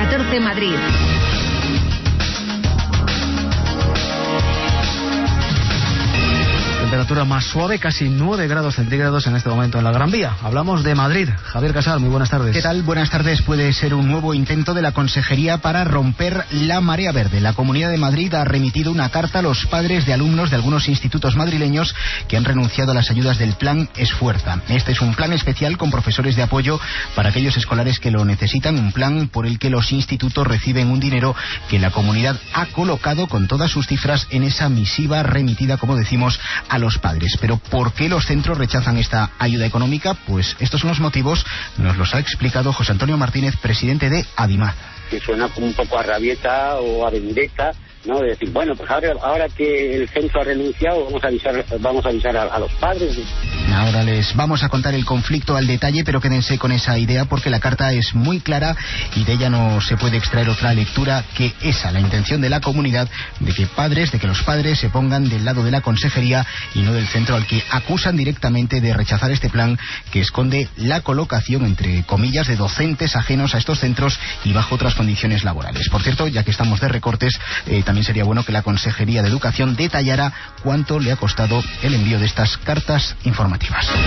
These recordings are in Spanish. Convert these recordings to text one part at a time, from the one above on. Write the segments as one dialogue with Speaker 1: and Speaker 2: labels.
Speaker 1: 14 Madrid.
Speaker 2: Temperatura más suave, casi 9 grados centígrados en este momento en la Gran Vía. Hablamos de Madrid. Javier Casal, muy buenas tardes.
Speaker 3: ¿Qué tal? Buenas tardes. Puede ser un nuevo intento de la Consejería para romper la marea verde. La Comunidad de Madrid ha remitido una carta a los padres de alumnos de algunos institutos madrileños que han renunciado a las ayudas del plan Esfuerza. Este es un plan especial con profesores de apoyo para aquellos escolares que lo necesitan, un plan por el que los institutos reciben un dinero que la comunidad ha colocado con todas sus cifras en esa misiva remitida, como decimos, a los padres. Pero ¿por qué los centros rechazan esta ayuda económica? Pues estos son los motivos, nos los ha explicado José Antonio Martínez, presidente de Adimad.
Speaker 4: Que suena como un poco a rabieta o a vendetta, ¿no? De decir, bueno, pues ahora que el centro ha renunciado, vamos a avisar a los padres.
Speaker 3: Ahora les vamos a contar el conflicto al detalle, pero quédense con esa idea porque la carta es muy clara y de ella no se puede extraer otra lectura que esa, la intención de la comunidad de que los padres se pongan del lado de la consejería y no del centro, al que acusan directamente de rechazar este plan que esconde la colocación, entre comillas, de docentes ajenos a estos centros y bajo otras condiciones laborales. Por cierto, ya que estamos de recortes, también sería bueno que la Consejería de Educación detallara cuánto le ha costado el envío de estas cartas informativas.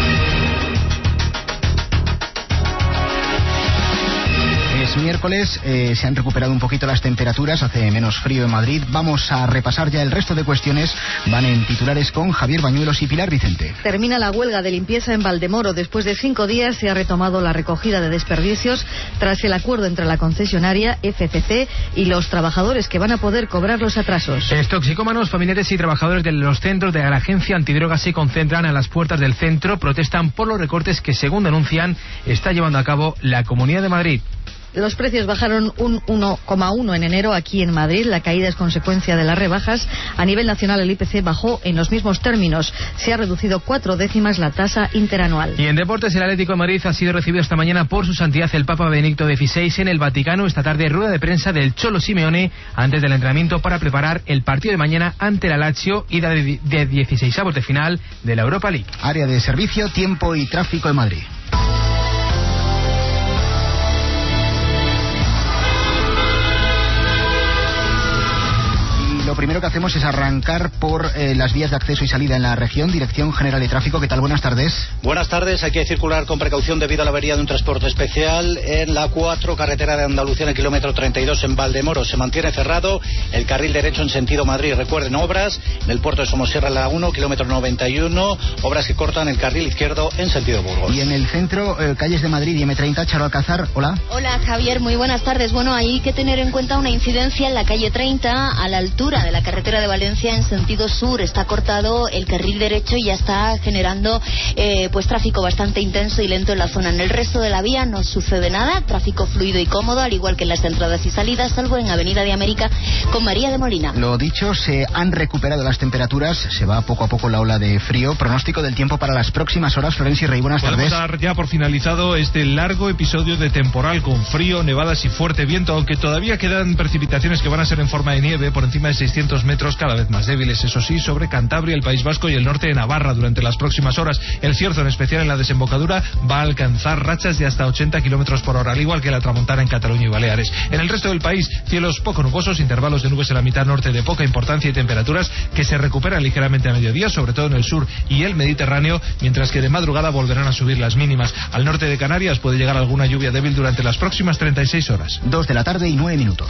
Speaker 3: Es miércoles, se han recuperado un poquito las temperaturas, hace menos frío en Madrid. Vamos a repasar ya el resto de cuestiones. Van en titulares con Javier Bañuelos y Pilar Vicente.
Speaker 1: Termina la huelga de limpieza en Valdemoro. Después de 5 días se ha retomado la recogida de desperdicios tras el acuerdo entre la concesionaria, FCC, y los trabajadores que van a poder cobrar los atrasos.
Speaker 5: Toxicómanos, familiares y trabajadores de los centros de la agencia antidrogas se concentran a las puertas del centro, protestan por los recortes que, según denuncian, está llevando a cabo la Comunidad de Madrid.
Speaker 1: Los precios bajaron un 1,1 en enero aquí en Madrid. La caída es consecuencia de las rebajas. A nivel nacional el IPC bajó en los mismos términos. Se ha reducido 4 décimas la tasa interanual.
Speaker 5: Y en deportes, el Atlético de Madrid ha sido recibido esta mañana por su santidad el Papa Benedicto XVI en el Vaticano. Esta tarde, rueda de prensa del Cholo Simeone antes del entrenamiento para preparar el partido de mañana ante la Lazio, ida de 16avos de final de la Europa League.
Speaker 3: Área de servicio, tiempo y tráfico en Madrid. Lo primero que hacemos es arrancar por las vías de acceso y salida en la región. Dirección General de Tráfico, ¿qué tal? Buenas tardes.
Speaker 6: Buenas tardes, hay que circular con precaución debido a la avería de un transporte especial en la 4, carretera de Andalucía, en el kilómetro 32 en Valdemoro. Se mantiene cerrado el carril derecho en sentido Madrid. Recuerden, obras en el puerto de Somosierra, la 1, kilómetro 91, obras que cortan el carril izquierdo en sentido Burgos.
Speaker 3: Y en el centro, calles de Madrid y M30, Charo Alcázar, hola.
Speaker 7: Hola Javier, muy buenas tardes. Bueno, hay que tener en cuenta una incidencia en la calle 30 a la altura de la carretera de Valencia en sentido sur. Está cortado el carril derecho y ya está generando pues tráfico bastante intenso y lento en la zona. En el resto de la vía no sucede nada, tráfico fluido y cómodo, al igual que en las entradas y salidas, salvo en Avenida de América con María de Molina.
Speaker 3: Lo dicho, se han recuperado las temperaturas, se va poco a poco la ola de frío. Pronóstico del tiempo para las próximas horas. Florencia y Rey, buenas tardes.
Speaker 8: Podemos dar ya por finalizado este largo episodio de temporal con frío, nevadas y fuerte viento, aunque todavía quedan precipitaciones que van a ser en forma de nieve por encima de 600 metros, cada vez más débiles, eso sí, sobre Cantabria, el País Vasco y el norte de Navarra durante las próximas horas. El Cierzo, en especial en la desembocadura, va a alcanzar rachas de hasta 80 kilómetros por hora, al igual que la Tramontana en Cataluña y Baleares. En el resto del país, cielos poco nubosos, intervalos de nubes en la mitad norte de poca importancia y temperaturas que se recuperan ligeramente a mediodía, sobre todo en el sur y el Mediterráneo, mientras que de madrugada volverán a subir las mínimas. Al norte de Canarias puede llegar alguna lluvia débil durante las próximas 36 horas.
Speaker 3: 2 de la tarde y 9 minutos.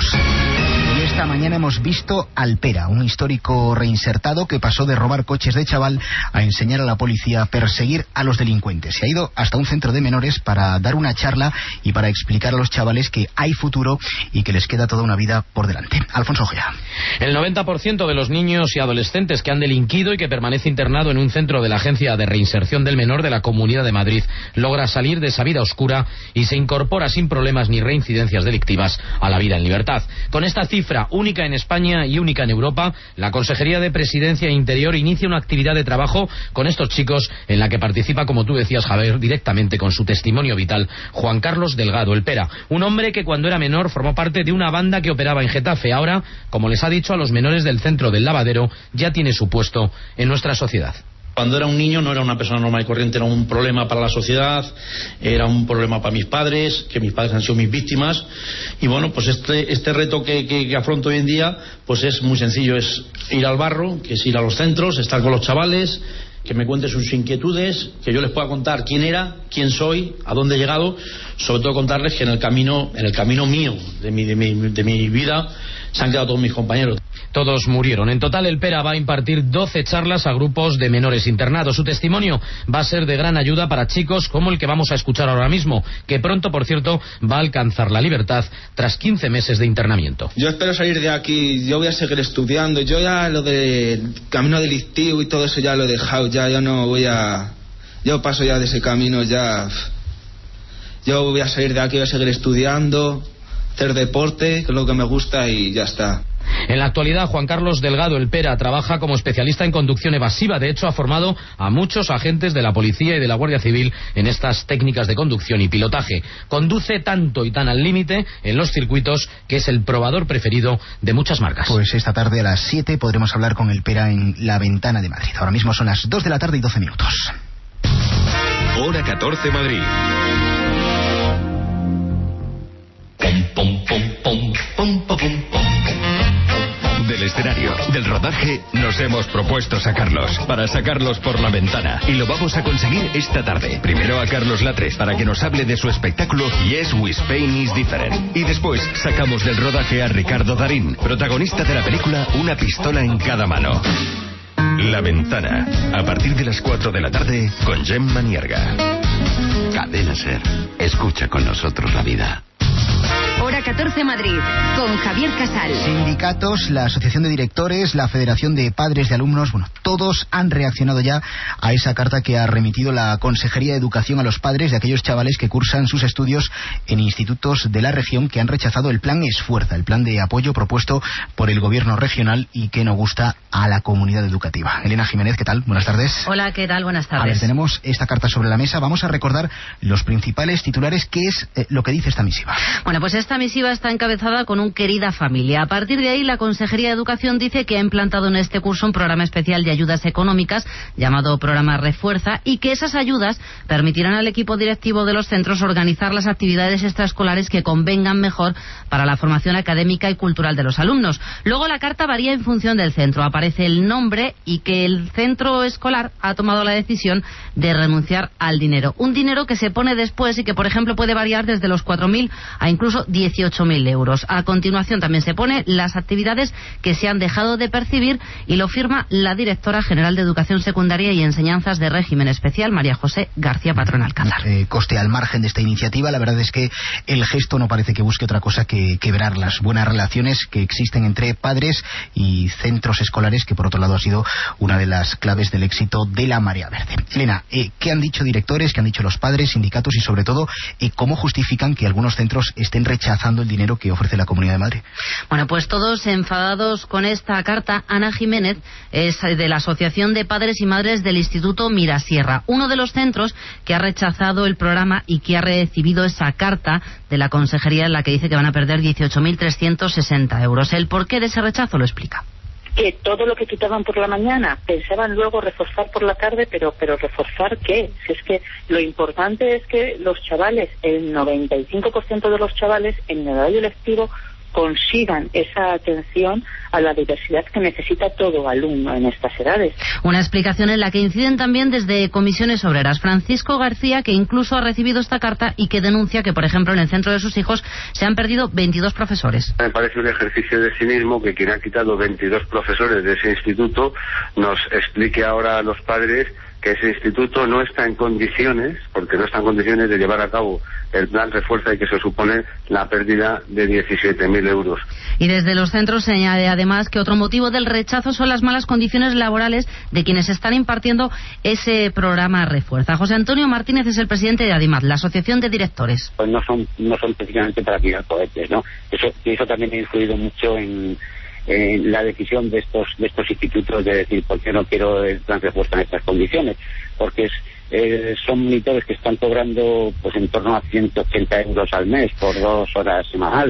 Speaker 3: Y esta mañana hemos visto al Pera, un histórico reinsertado que pasó de robar coches de chaval a enseñar a la policía a perseguir a los delincuentes. Se ha ido hasta un centro de menores para dar una charla y para explicar a los chavales que hay futuro y que les queda toda una vida por delante. Alfonso Ojea.
Speaker 9: El 90% de los niños y adolescentes que han delinquido y que permanece internado en un centro de la Agencia de Reinserción del Menor de la Comunidad de Madrid logra salir de esa vida oscura y se incorpora sin problemas ni reincidencias delictivas a la vida en libertad. Con esta cifra única en España y única en Europa, la Consejería de Presidencia e Interior inicia una actividad de trabajo con estos chicos en la que participa, como tú decías, Javier, directamente con su testimonio vital, Juan Carlos Delgado, el Pera, un hombre que cuando era menor formó parte de una banda que operaba en Getafe. Ahora, como les ha dicho a los menores del centro del Lavadero, ya tiene su puesto en nuestra sociedad.
Speaker 10: Cuando era un niño no era una persona normal y corriente, era un problema para la sociedad, era un problema para mis padres, que mis padres han sido mis víctimas, y bueno, pues este reto que afronto hoy en día, pues es muy sencillo, es ir al barro, que es ir a los centros, estar con los chavales, que me cuenten sus inquietudes, que yo les pueda contar quién era, quién soy, a dónde he llegado, sobre todo contarles que en el camino mío, de mi vida, se han quedado todos mis compañeros.
Speaker 9: Todos murieron. En total, el Pera va a impartir 12 charlas a grupos de menores internados. Su testimonio va a ser de gran ayuda para chicos como el que vamos a escuchar ahora mismo, que pronto, por cierto, va a alcanzar la libertad tras 15 meses de internamiento.
Speaker 11: Yo espero salir de aquí, yo voy a seguir estudiando. Yo ya lo del camino delictivo y todo eso ya lo he dejado, ya no voy a... Yo paso ya de ese camino, ya... Yo voy a salir de aquí, voy a seguir estudiando, hacer deporte, que es lo que me gusta, y ya está.
Speaker 9: En la actualidad, Juan Carlos Delgado, el Pera, trabaja como especialista en conducción evasiva. De hecho, ha formado a muchos agentes de la policía y de la Guardia Civil en estas técnicas de conducción y pilotaje. Conduce tanto y tan al límite en los circuitos que es el probador preferido de muchas marcas.
Speaker 3: Pues esta tarde a las 7 podremos hablar con el Pera en La Ventana de Madrid. Ahora mismo son las 2 de la tarde y 12 minutos.
Speaker 12: Hora 14 Madrid. Pom, pom, pom, pom, pom, pom, pom. Del escenario, del rodaje, nos hemos propuesto sacarlos, para sacarlos por la ventana. Y lo vamos a conseguir esta tarde. Primero a Carlos Latres, para que nos hable de su espectáculo Yes, We Spain is Different. Y después sacamos del rodaje a Ricardo Darín, protagonista de la película Una pistola en cada mano. La Ventana, a partir de las 4 de la tarde, con Gemma Nierga.
Speaker 13: Cadena SER, escucha con nosotros la vida.
Speaker 14: Hora 14 Madrid, con Javier Casal.
Speaker 3: Sindicatos, la Asociación de Directores, la Federación de Padres de Alumnos, bueno, todos han reaccionado ya a esa carta que ha remitido la Consejería de Educación a los padres de aquellos chavales que cursan sus estudios en institutos de la región que han rechazado el plan Esfuerza, el plan de apoyo propuesto por el gobierno regional y que no gusta a la comunidad educativa. Elena Jiménez, ¿qué tal? Buenas tardes.
Speaker 15: Hola, ¿qué tal? Buenas tardes.
Speaker 3: A ver, tenemos esta carta sobre la mesa. Vamos a recordar los principales titulares. ¿Qué es lo que dice esta misiva?
Speaker 15: Bueno, pues esta misiva está encabezada con un querida familia. A partir de ahí, la Consejería de Educación dice que ha implantado en este curso un programa especial de ayudas económicas llamado Programa Refuerza y que esas ayudas permitirán al equipo directivo de los centros organizar las actividades extraescolares que convengan mejor para la formación académica y cultural de los alumnos. Luego la carta varía en función del centro. Aparece el nombre y que el centro escolar ha tomado la decisión de renunciar al dinero. Un dinero que se pone después y que, por ejemplo, puede variar desde los 4.000 a incluso 18.000 euros. A continuación también se pone las actividades que se han dejado de percibir y lo firma la directora general de Educación Secundaria y Enseñanzas de Régimen Especial, María José García Patrón Alcázar.
Speaker 3: Coste al margen de esta iniciativa, la verdad es que el gesto no parece que busque otra cosa que quebrar las buenas relaciones que existen entre padres y centros escolares, que por otro lado ha sido una de las claves del éxito de la Marea Verde. Elena, ¿qué han dicho directores, qué han dicho los padres, sindicatos y sobre todo cómo justifican que algunos centros estén rechazando el dinero que ofrece la Comunidad de Madrid?
Speaker 15: Bueno, pues todos enfadados con esta carta. Ana Jiménez es de la Asociación de Padres y Madres del Instituto Mirasierra, uno de los centros que ha rechazado el programa y que ha recibido esa carta de la Consejería en la que dice que van a perder 18.360 euros. El porqué de ese rechazo lo explica.
Speaker 16: Que todo lo que quitaban por la mañana pensaban luego reforzar por la tarde, pero ¿reforzar qué? Si es que lo importante es que los chavales, el 95% de los chavales en el horario lectivo consigan esa atención a la diversidad que necesita todo alumno en estas edades.
Speaker 15: Una explicación en la que inciden también desde Comisiones Obreras. Francisco García, que incluso ha recibido esta carta y que denuncia que, por ejemplo, en el centro de sus hijos se han perdido 22 profesores.
Speaker 17: Me parece un ejercicio de cinismo que quien ha quitado 22 profesores de ese instituto nos explique ahora a los padres que ese instituto no está en condiciones, porque no está en condiciones de llevar a cabo el plan Refuerza y que se supone la pérdida de 17.000 euros.
Speaker 15: Y desde los centros se añade además que otro motivo del rechazo son las malas condiciones laborales de quienes están impartiendo ese programa Refuerza. José Antonio Martínez es el presidente de ADIMAD, la Asociación de Directores.
Speaker 4: Pues no son precisamente para tirar cohetes, ¿no? Eso también ha influido mucho en la decisión de estos institutos de decir por qué no quiero el plan Refuerza en estas condiciones, porque son monitores que están cobrando pues en torno a 180 euros al mes por 2 horas semanales.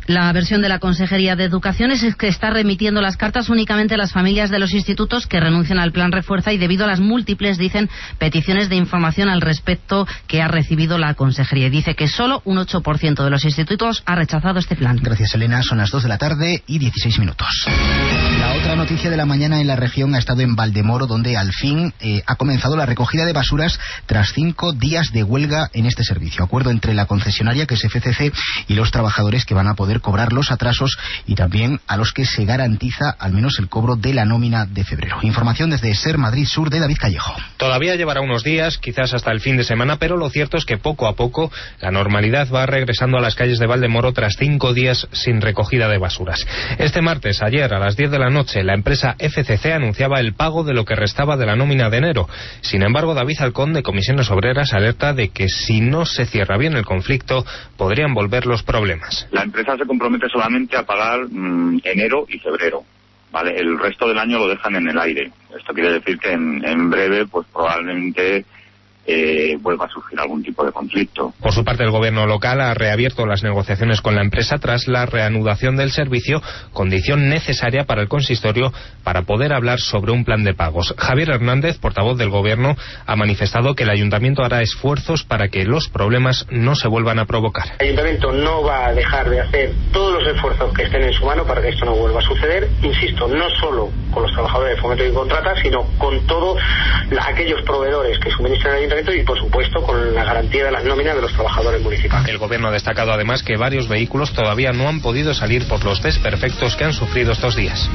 Speaker 15: La versión de la Consejería de Educación es que está remitiendo las cartas únicamente a las familias de los institutos que renuncian al plan Refuerza y debido a las múltiples, dicen, peticiones de información al respecto que ha recibido la Consejería. Dice que solo un 8% de los institutos ha rechazado este plan.
Speaker 3: Gracias, Elena. Son las 2 de la tarde y 16 minutos. La otra noticia de la mañana en la región ha estado en Valdemoro, donde al fin ha comenzado la recogida de basuras tras 5 días de huelga en este servicio. Acuerdo entre la concesionaria, que es FCC, y los trabajadores que van a poder cobrar los atrasos y también a los que se garantiza al menos el cobro de la nómina de febrero. Información desde SER Madrid Sur de David Callejo.
Speaker 18: Todavía llevará unos días, quizás hasta el fin de semana, pero lo cierto es que poco a poco la normalidad va regresando a las calles de Valdemoro tras 5 días sin recogida de basuras. Este martes, ayer a las 10 de la noche, la empresa FCC anunciaba el pago de lo que restaba de la nómina de enero. Sin embargo, David Halcón, de Comisiones Obreras, alerta de que si no se cierra bien el conflicto, podrían volver los problemas.
Speaker 19: La empresa se compromete solamente a pagar enero y febrero, ¿vale? El resto del año lo dejan en el aire. Esto quiere decir que en breve, pues probablemente vuelva a surgir algún tipo de conflicto.
Speaker 18: Por su parte, el gobierno local ha reabierto las negociaciones con la empresa tras la reanudación del servicio, condición necesaria para el consistorio para poder hablar sobre un plan de pagos. Javier Hernández, portavoz del gobierno, ha manifestado que el ayuntamiento hará esfuerzos para que los problemas no se vuelvan a provocar.
Speaker 20: El ayuntamiento no va a dejar de hacer todos los esfuerzos que estén en su mano para que esto no vuelva a suceder, insisto, no solo con los trabajadores de Fomento y Contrata, sino con todos aquellos proveedores que suministran al ayuntamiento y, por supuesto, con la garantía de las nóminas de los trabajadores municipales.
Speaker 18: El gobierno ha destacado además que varios vehículos todavía no han podido salir por los desperfectos que han sufrido estos días.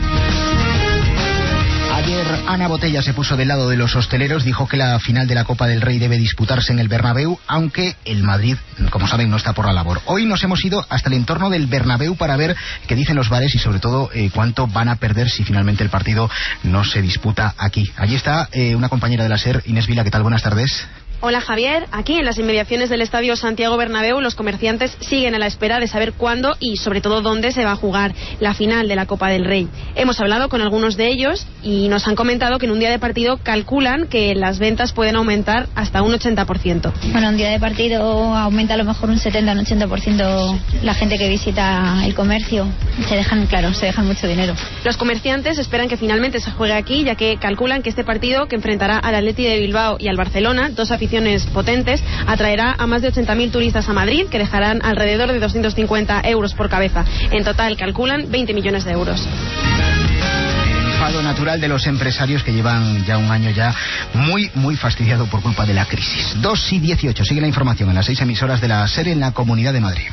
Speaker 3: Ayer Ana Botella se puso del lado de los hosteleros, dijo que la final de la Copa del Rey debe disputarse en el Bernabéu, aunque el Madrid, como saben, no está por la labor. Hoy nos hemos ido hasta el entorno del Bernabéu para ver qué dicen los bares y sobre todo cuánto van a perder si finalmente el partido no se disputa aquí. Allí está una compañera de la SER, Inés Vila. ¿Qué tal? Buenas tardes.
Speaker 21: Hola Javier, aquí en las inmediaciones del Estadio Santiago Bernabéu los comerciantes siguen a la espera de saber cuándo y sobre todo dónde se va a jugar la final de la Copa del Rey. Hemos hablado con algunos de ellos y nos han comentado que en un día de partido calculan que las ventas pueden aumentar hasta un 80%.
Speaker 22: Bueno, un día de partido aumenta a lo mejor un 70, un 80% la gente que visita el comercio. Se dejan mucho dinero.
Speaker 21: Los comerciantes esperan que finalmente se juegue aquí, ya que calculan que este partido, que enfrentará al Atleti de Bilbao y al Barcelona, dos aficiones potentes, atraerá a más de 80.000 turistas a Madrid, que dejarán alrededor de 250 euros por cabeza. En total calculan 20 millones de euros.
Speaker 3: Enfado natural de los empresarios que llevan ya un año muy fastidiado por culpa de la crisis. 2:18. Sigue la información en las 6 emisoras de la SER en la Comunidad de Madrid.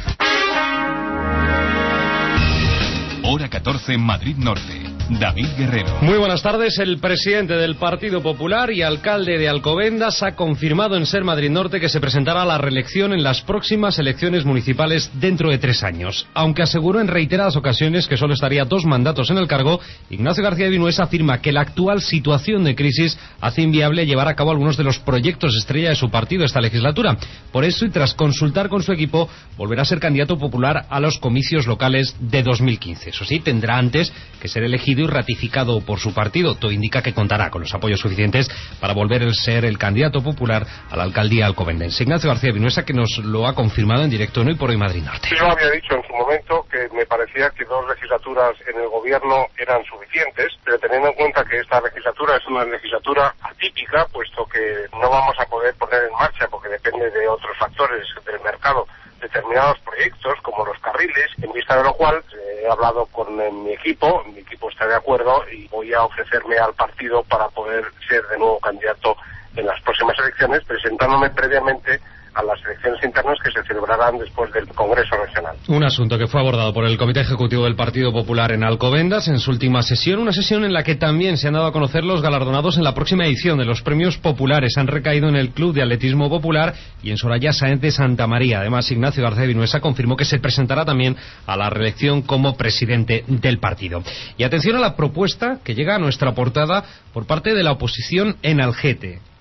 Speaker 12: Hora 14, Madrid Norte. David Guerrero.
Speaker 23: Muy buenas tardes. El presidente del Partido Popular y alcalde de Alcobendas ha confirmado en SER Madrid Norte que se presentará a la reelección en las próximas elecciones municipales dentro de 3 años. Aunque aseguró en reiteradas ocasiones que solo estaría 2 mandatos en el cargo, Ignacio García Vinuesa afirma que la actual situación de crisis hace inviable llevar a cabo algunos de los proyectos estrella de su partido esta legislatura. Por eso, y tras consultar con su equipo, volverá a ser candidato popular a los comicios locales de 2015. Eso sí, tendrá antes que ser elegido y ratificado por su partido. Todo indica que contará con los apoyos suficientes para volver a ser el candidato popular a la alcaldía alcobendense. Ignacio García Vinuesa, que nos lo ha confirmado en directo en Hoy por Hoy Madrid Norte.
Speaker 24: Yo había dicho en su momento que me parecía que 2 legislaturas en el gobierno eran suficientes, pero teniendo en cuenta que esta legislatura es una legislatura atípica, puesto que no vamos a poder poner en marcha, porque depende de otros factores del mercado, determinados proyectos como los carriles, en vista de lo cual he hablado con mi equipo está de acuerdo y voy a ofrecerme al partido para poder ser de nuevo candidato en las próximas elecciones, presentándome previamente a las elecciones internas que se celebrarán después del Congreso Regional.
Speaker 23: Un asunto que fue abordado por el Comité Ejecutivo del Partido Popular en Alcobendas en su última sesión, una sesión en la que también se han dado a conocer los galardonados en la próxima edición de los premios populares. Han recaído en el Club de Atletismo Popular y en Soraya Sáenz de Santa María. Además, Ignacio García Vinuesa confirmó que se presentará también a la reelección como presidente del partido. Y atención a la propuesta que llega a nuestra portada por parte de la oposición en Algete.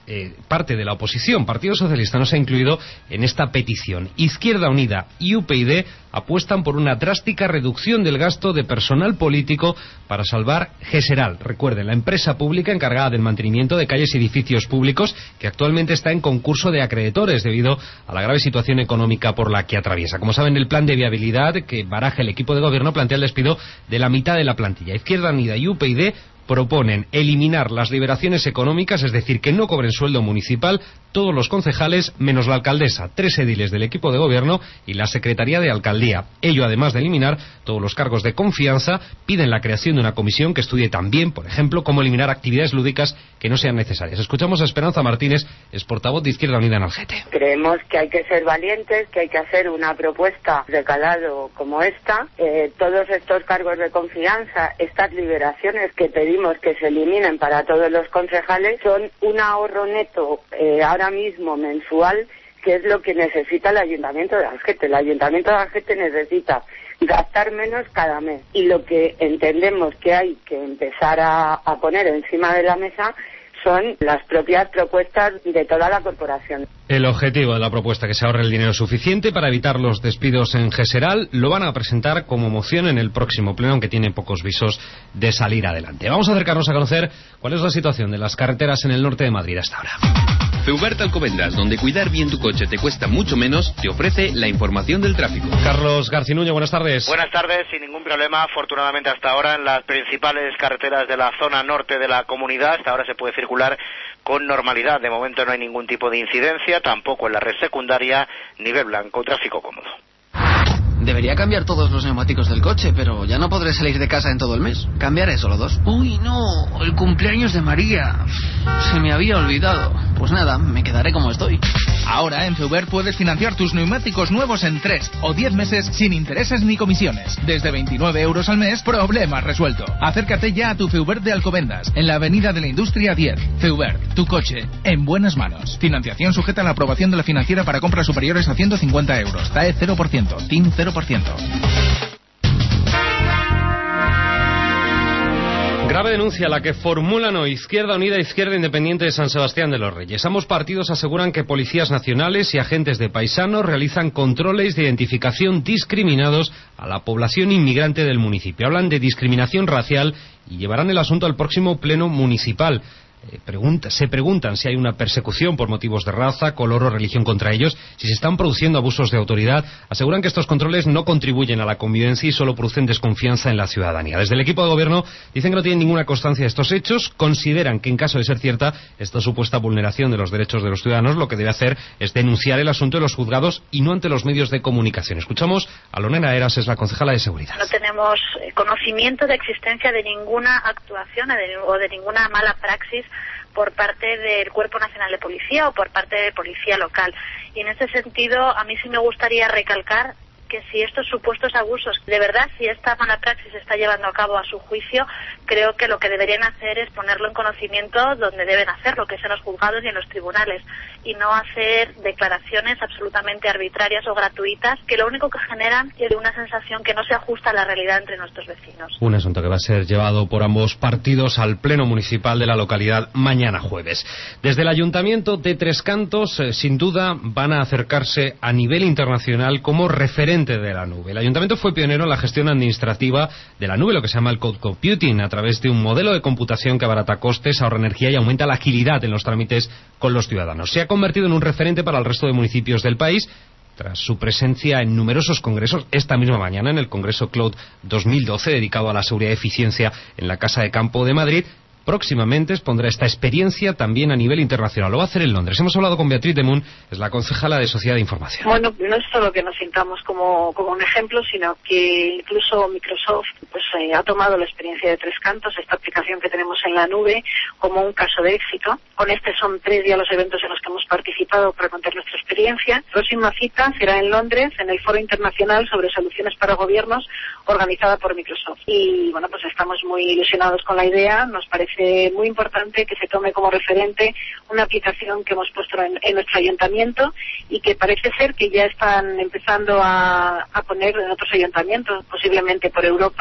Speaker 23: parte de la oposición. Partido Socialista no se ha incluido en esta petición. Izquierda Unida y UPyD apuestan por una drástica reducción del gasto de personal político para salvar Geseral. Recuerden, la empresa pública encargada del mantenimiento de calles y edificios públicos, que actualmente está en concurso de acreedores debido a la grave situación económica por la que atraviesa. Como saben, el plan de viabilidad que baraja el equipo de gobierno plantea el despido de la mitad de la plantilla. Izquierda Unida y UPyD proponen eliminar las liberaciones económicas, es decir, que no cobren sueldo municipal todos los concejales menos la alcaldesa, 3 ediles del equipo de gobierno y la Secretaría de Alcaldía. Ello, además de eliminar todos los cargos de confianza, piden la creación de una comisión que estudie también, por ejemplo, cómo eliminar actividades lúdicas que no sean necesarias. Escuchamos a Esperanza Martínez, es portavoz de Izquierda Unida en Algete.
Speaker 1: Creemos que hay que ser valientes, que hay que hacer una propuesta de calado como esta. Todos estos cargos de confianza, estas liberaciones que pedimos que se eliminen para todos los concejales, son un ahorro neto ahora mismo mensual, que es lo que necesita el Ayuntamiento de Algete. El Ayuntamiento de Algete necesita gastar menos cada mes, y lo que entendemos que hay que empezar a poner encima de la mesa son las propias propuestas de toda la corporación.
Speaker 23: El objetivo de la propuesta, que se ahorre el dinero suficiente para evitar los despidos en Geseral, lo van a presentar como moción en el próximo pleno, aunque tiene pocos visos de salir adelante. Vamos a acercarnos a conocer cuál es la situación de las carreteras en el norte de Madrid hasta ahora.
Speaker 2: Feubert Alcobendas, donde cuidar bien tu coche te cuesta mucho menos, te ofrece la información del tráfico.
Speaker 23: Carlos Garcinuño, buenas tardes.
Speaker 5: Buenas tardes, sin ningún problema, afortunadamente hasta ahora en las principales carreteras de la zona norte de la comunidad. Hasta ahora se puede circular con normalidad. De momento no hay ningún tipo de incidencia, tampoco en la red secundaria, nivel blanco, tráfico cómodo.
Speaker 6: Debería cambiar todos los neumáticos del coche, pero ya no podré salir de casa en todo el mes. Cambiaré solo 2. Uy, no, el cumpleaños de María. Se me había olvidado. Pues nada, me quedaré como estoy.
Speaker 25: Ahora en Feubert puedes financiar tus neumáticos nuevos en 3 o 10 meses sin intereses ni comisiones. Desde 29 euros al mes, problema resuelto. Acércate ya a tu Feubert de Alcobendas, en la Avenida de la Industria 10. Feubert, tu coche, en buenas manos. Financiación sujeta a la aprobación de la financiera para compras superiores a 150 euros. TAE 0%, TIN 0%.
Speaker 23: Grave denuncia la que formulan hoy Izquierda Unida e Izquierda Independiente de San Sebastián de los Reyes. Ambos partidos aseguran que policías nacionales y agentes de paisanos realizan controles de identificación discriminados a la población inmigrante del municipio. Hablan de discriminación racial y llevarán el asunto al próximo pleno municipal. Se preguntan si hay una persecución por motivos de raza, color o religión contra ellos, si se están produciendo abusos de autoridad. Aseguran que estos controles no contribuyen a la convivencia y solo producen desconfianza en la ciudadanía. Desde el equipo de gobierno dicen que no tienen ninguna constancia de estos hechos. Consideran que en caso de ser cierta esta supuesta vulneración de los derechos de los ciudadanos, lo que debe hacer es denunciar el asunto en los juzgados y no ante los medios de comunicación. Escuchamos a Lorena Eras, es la concejala de Seguridad.
Speaker 26: No tenemos conocimiento de existencia de ninguna actuación o de ninguna mala praxis por parte del Cuerpo Nacional de Policía o por parte de Policía Local. Y en ese sentido, a mí sí me gustaría recalcar que si estos supuestos abusos, de verdad, si esta mala praxis se está llevando a cabo a su juicio, creo que lo que deberían hacer es ponerlo en conocimiento donde deben hacerlo, que es en los juzgados y en los tribunales, y no hacer declaraciones absolutamente arbitrarias o gratuitas que lo único que generan es una sensación que no se ajusta a la realidad entre nuestros vecinos.
Speaker 23: Un asunto que va a ser llevado por ambos partidos al Pleno Municipal de la localidad mañana jueves. Desde el Ayuntamiento de Tres Cantos, sin duda, van a acercarse a nivel internacional como referente de la nube. El Ayuntamiento fue pionero en la gestión administrativa de la nube, lo que se llama el Cloud Computing, a través de un modelo de computación que abarata costes, ahorra energía y aumenta la agilidad en los trámites con los ciudadanos. Se ha convertido en un referente para el resto de municipios del país, tras su presencia en numerosos congresos. Esta misma mañana en el Congreso Cloud 2012, dedicado a la seguridad y eficiencia en la Casa de Campo de Madrid. Próximamente expondrá esta experiencia también a nivel internacional. Lo va a hacer en Londres. Hemos hablado con Beatriz de Moon, es la concejala de Sociedad de Información.
Speaker 27: Bueno, no es solo que nos sintamos como un ejemplo, sino que incluso Microsoft ha tomado la experiencia de Tres Cantos, esta aplicación que tenemos en la nube, como un caso de éxito. Con son 3 ya los eventos en los que hemos participado para contar nuestra experiencia. La próxima cita será en Londres, en el Foro Internacional sobre Soluciones para Gobiernos, organizada por Microsoft. Y bueno, estamos muy ilusionados con la idea. Nos parece muy importante que se tome como referente una aplicación que hemos puesto en nuestro ayuntamiento y que parece ser que ya están empezando a poner en otros ayuntamientos, posiblemente por Europa.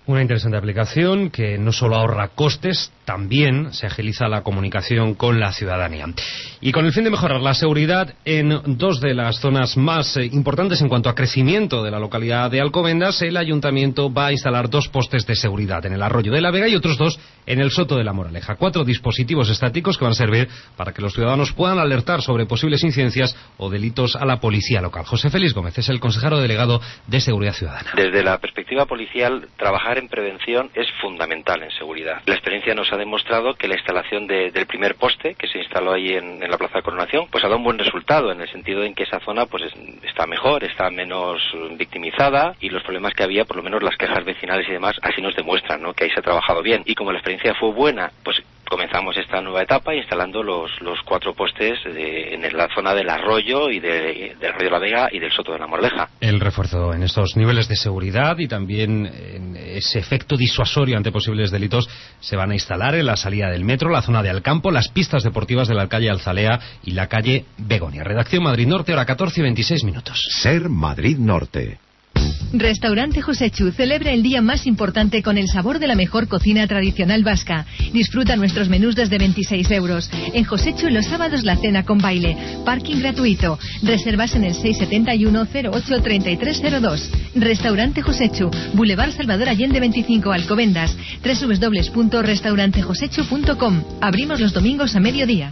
Speaker 23: Una interesante aplicación que no solo ahorra costes, también se agiliza la comunicación con la ciudadanía. Y con el fin de mejorar la seguridad en dos de las zonas más importantes en cuanto a crecimiento de la localidad de Alcobendas, el Ayuntamiento va a instalar 2 postes de seguridad en el Arroyo de la Vega y otros 2 en el Soto de la Moraleja. 4 dispositivos estáticos que van a servir para que los ciudadanos puedan alertar sobre posibles incidencias o delitos a la policía local. José Félix Gómez es el consejero delegado de Seguridad Ciudadana.
Speaker 7: Desde la perspectiva policial, trabajar en prevención es fundamental en seguridad. La experiencia nos ha demostrado que la instalación del primer poste que se instaló ahí en la Plaza de Coronación pues ha dado un buen resultado, en el sentido en que esa zona pues está mejor, está menos victimizada, y los problemas que había, por lo menos las quejas vecinales y demás, así nos demuestran, ¿no?, que ahí se ha trabajado bien. Y como la experiencia fue buena, pues comenzamos esta nueva etapa instalando los 4 postes en la zona del Arroyo y del Arroyo de la Vega y del Soto de la Moraleja.
Speaker 23: El refuerzo en estos niveles de seguridad y también en ese efecto disuasorio ante posibles delitos se van a instalar en la salida del metro, la zona de Alcampo, las pistas deportivas de la calle Alzalea y la calle Begonia. Redacción Madrid Norte, hora 14 y 26 minutos.
Speaker 8: Ser Madrid Norte.
Speaker 9: Restaurante Josechu celebra el día más importante con el sabor de la mejor cocina tradicional vasca. Disfruta nuestros menús desde 26 euros. En Josechu los sábados la cena con baile. Parking gratuito. Reservas en el 671 08 3302. Restaurante Josechu, Boulevard Salvador Allende 25, Alcobendas. www.restaurantejosechu.com. Abrimos los domingos a mediodía.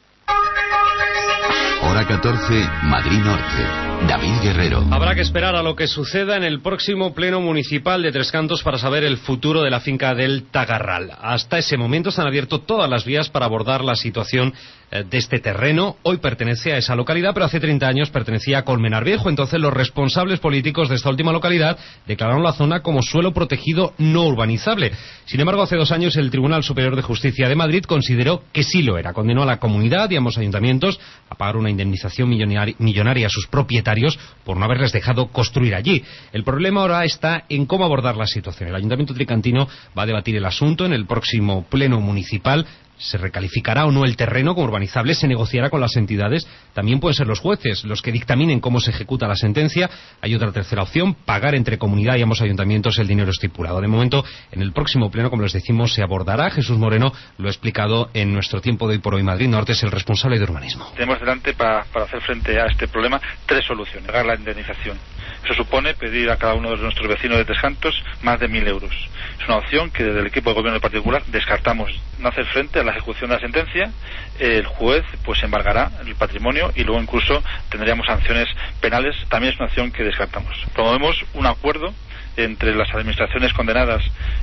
Speaker 12: Hora 14, Madrid Norte. David Guerrero.
Speaker 23: Habrá que esperar a lo que suceda en el próximo pleno municipal de Tres Cantos para saber el futuro de la finca del Tagarral. Hasta ese momento se han abierto todas las vías para abordar la situación de este terreno. Hoy pertenece a esa localidad, pero hace 30 años pertenecía a Colmenar Viejo. Entonces los responsables políticos de esta última localidad declararon la zona como suelo protegido no urbanizable. Sin embargo, hace 2 años el Tribunal Superior de Justicia de Madrid consideró que sí lo era. Condenó a la comunidad y a ambos ayuntamientos a pagar una indemnización millonaria a sus propietarios por no haberles dejado construir allí. El problema ahora está en cómo abordar la situación. El Ayuntamiento tricantino va a debatir el asunto en el próximo pleno municipal. ¿Se recalificará o no el terreno como urbanizable? ¿Se negociará con las entidades? También pueden ser los jueces los que dictaminen cómo se ejecuta la sentencia. Hay otra tercera opción, pagar entre comunidad y ambos ayuntamientos el dinero estipulado. De momento, en el próximo pleno, como les decimos, se abordará. Jesús Moreno lo ha explicado en nuestro tiempo de Hoy por Hoy Madrid Norte, es el responsable de urbanismo.
Speaker 10: Tenemos delante para hacer frente a este problema 3 soluciones. Pagar la indemnización. Eso supone pedir a cada uno de nuestros vecinos de Tres Cantos más de 1.000 euros. Es una opción que desde el equipo de gobierno particular descartamos. No hacer frente a la ejecución de la sentencia, el juez pues embargará el patrimonio y luego incluso tendríamos sanciones penales. También es una opción que descartamos. Promovemos un acuerdo entre las administraciones condenadas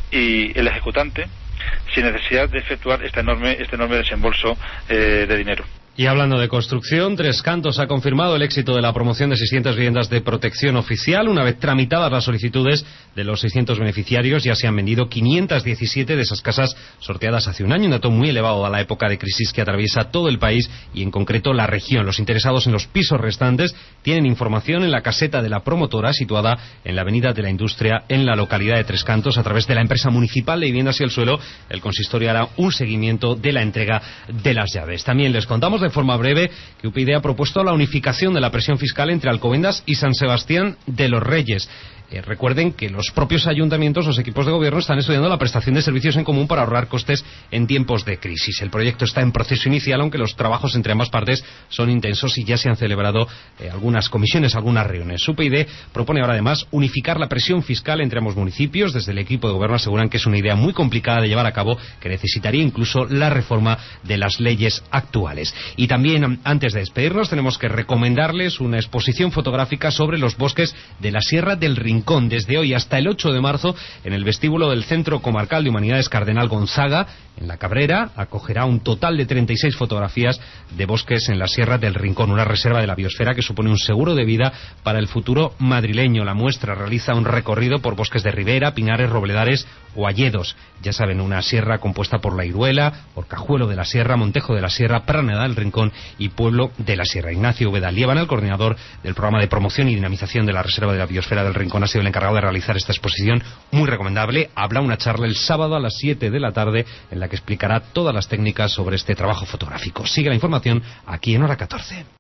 Speaker 10: y el ejecutante sin necesidad de efectuar este enorme desembolso de dinero.
Speaker 23: Y hablando de construcción, Tres Cantos ha confirmado el éxito de la promoción de 600 viviendas de protección oficial. Una vez tramitadas las solicitudes de los 600 beneficiarios, ya se han vendido 517 de esas casas sorteadas hace un año, un dato muy elevado a la época de crisis que atraviesa todo el país y en concreto la región. Los interesados en los pisos restantes tienen información en la caseta de la promotora situada en la Avenida de la Industria en la localidad de Tres Cantos. A través de la empresa municipal de Viviendas y el Suelo, el consistorio hará un seguimiento de la entrega de las llaves. También les contamos de forma breve que UPyD ha propuesto la unificación de la presión fiscal entre Alcobendas y San Sebastián de los Reyes. Recuerden que los propios ayuntamientos, los equipos de gobierno, están estudiando la prestación de servicios en común para ahorrar costes en tiempos de crisis. El proyecto está en proceso inicial, aunque los trabajos entre ambas partes son intensos y ya se han celebrado algunas comisiones, algunas reuniones. UPyD propone ahora además unificar la presión fiscal entre ambos municipios. Desde el equipo de gobierno aseguran que es una idea muy complicada de llevar a cabo, que necesitaría incluso la reforma de las leyes actuales. Y también, antes de despedirnos, tenemos que recomendarles una exposición fotográfica sobre los bosques de la Sierra del Rincón. Desde hoy hasta el 8 de marzo, en el vestíbulo del Centro Comarcal de Humanidades Cardenal Gonzaga, en La Cabrera, acogerá un total de 36 fotografías de bosques en la Sierra del Rincón, una reserva de la biosfera que supone un seguro de vida para el futuro madrileño. La muestra realiza un recorrido por bosques de ribera, pinares, robledales o hayedos. Ya saben, una sierra compuesta por La Iruela, Orcajuelo de la Sierra, Montejo de la Sierra, Praneda del Rincón y Pueblo de la Sierra. Ignacio Ubeda Liébana, el coordinador del programa de promoción y dinamización de la Reserva de la Biosfera del Rincón, ha sido el encargado de realizar esta exposición muy recomendable. Habrá una charla el sábado a las 7 de la tarde en la que explicará todas las técnicas sobre este trabajo fotográfico. Sigue la información aquí en Hora 14.